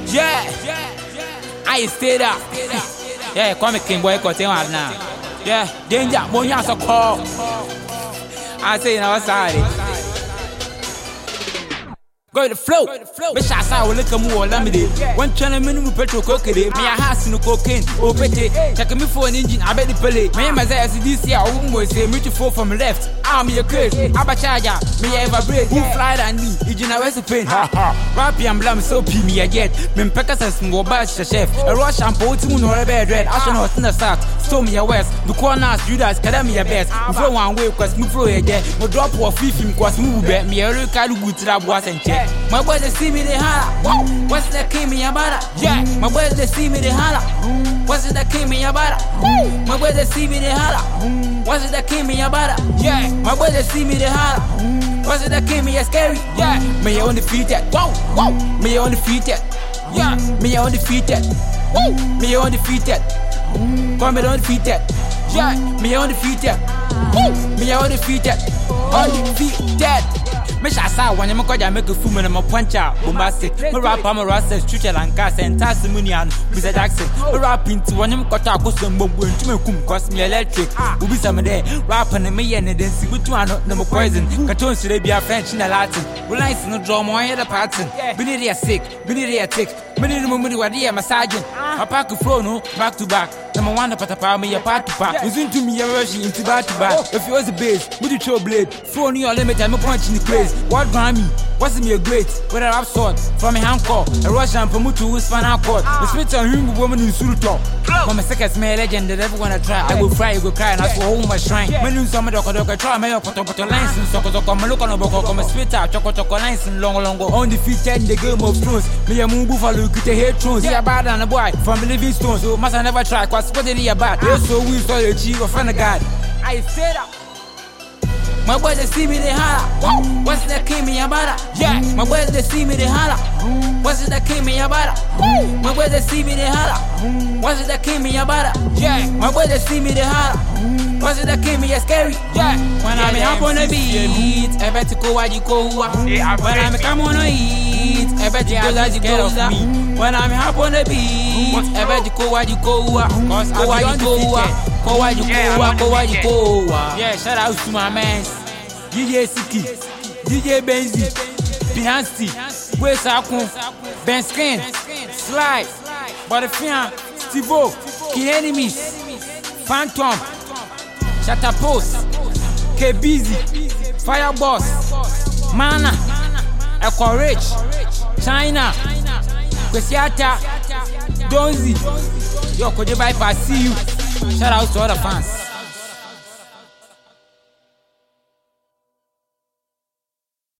Yeah, I stayed up. Yeah, come King Boy Cotton now. Yeah, danger, Monya so call. I say now sorry. Go the flow. Me shasa will look at more limited. One channel minimum petrol coke. Me a house no cocaine. Oh, petty. Check me for an engine. I bet the pellet. Me and my this year. I won't say me to fall from left. I'm your craze. Abachaja. Me ever break. Who fly than me? You know where's the pain? Rappy and blam so pee me a jet. Men peckers and small batch the chef. A rush and poet moon or a bed red. I shall not in the sack. Storm me a west. The corners, Judas, Academy a best. Before one way, cause me throw a jet. No drop or fifth, cause move back. Me a real kind of good to that was and check. My boys they see me they holla. What's that came me about? Yeah. My boys they see me they holla. What's that came me about? My boys they see me they holla. What's that came me about? Yeah. My boys they see me they holla. What's that came me scary? Yeah. Me on the feet yet. Wow. Me on the feet yet. Yeah. Me on the feet yet. Me on the feet yet. Come on the feet yet. Yeah. Me on the feet yet. Me on the feet yet. On the feet yet. Me shasa when you make a fool and I'm a puncher, bombastic. Me rap, I'm a rascal, Chucha Lancaster, and Tassimonian, Mr. Jackson. Me rap into one of them cut out custom bomb when you come cost me electric. Who be some day, rapping me and then see which one no poison. Cartoons today be a French in a Latin. We like no drama, I had a pattern. Benny sick, Benny thick. Many moments were there, massaging. I pack a flow, no, back to back. Number one, the patapa, me a part to part. Listen to me, a rushing into back to back. If you was a base, with the show blade, throw on your limit, I'm a punch in the place. What Grammy? What's me a great? With a rap sword, from a hand call, a Russian from Mutu who's fan out court. The spit on him, woman in Suluto. From a second smell legend that ever wanna try. I will fry, you go cry, and I go home my shrine. When you summon the Kodoka, try my Kotoka lines and Soko, come look on a Boko, come a spit out, Choco lines and long. On the feet, in the Game of Thrones. Me a moon buffalo, you could head thrones. See a bad and a boy from the Living Stones. So must I never try, cause what did he about? So we saw the chief of friend of God. I said up. My boys they see me they holla. What's that came me about? Yeah. My boys they see me they holla. What's that came me about? My boys they see me they holla. What's that came me about? Yeah. My boys they see me they holla. What's that came me scary? Yeah. When I'm up on the beat, I bet to go where you go. When I'm come on the eat, I bet you go like you go of me. When I'm up on the beat, I bet you go where you go. Cause go where you go. Go where you go. Go where you go. Yeah. Shout out to my man. DJ Siki, DJ Benzi, Pinancy, Wesakun, Ben Skin, Sly, Butterfian, Stivo, Key Enemies, Phantom, Shatterpost, K-Busy, Fireboss, Mana, Echo Rich, China, Kwesiata, Donzi, Yo, could you bypass? See you. Shout out to all the fans.